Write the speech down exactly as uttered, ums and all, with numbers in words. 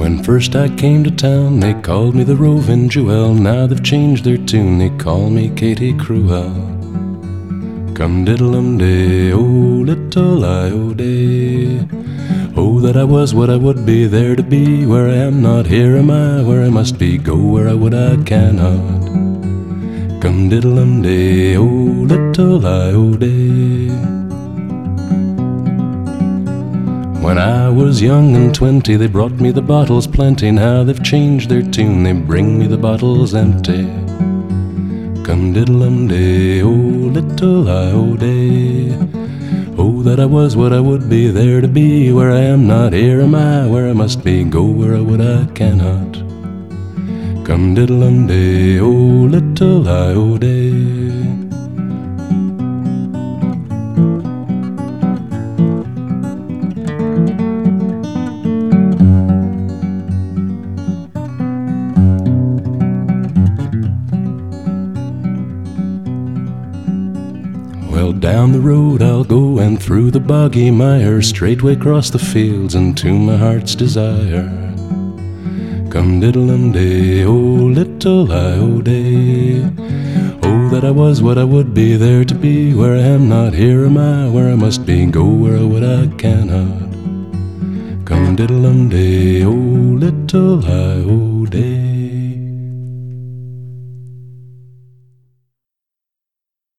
When first I came to town, they called me the Roving Jewel. Now they've changed their tune, they call me Katie Cruel. Come diddle-um-day, oh little I-oh-day. Oh, that I was what I would be, there to be where I am not. Here am I, where I must be, go where I would I cannot. Come diddle-um-day, oh little I-oh-day. When I was young and twenty, they brought me the bottles plenty. Now they've changed their tune, they bring me the bottles empty. Come diddle-um-day, oh little I-oh-day. Oh, that I was what I would be, there to be where I am not. Here am I, where I must be, go where I would I cannot. Come diddle-um-day, oh little I-oh-day. Well, down the road I'll go, and through the boggy mire, straightway across the fields and to my heart's desire. Come diddle-um-day, oh little I-oh-day. Oh, that I was what I would be, there to be where I am not. Here am I, where I must be, go where I would I cannot. Come diddle-um-day, oh little I-oh-day.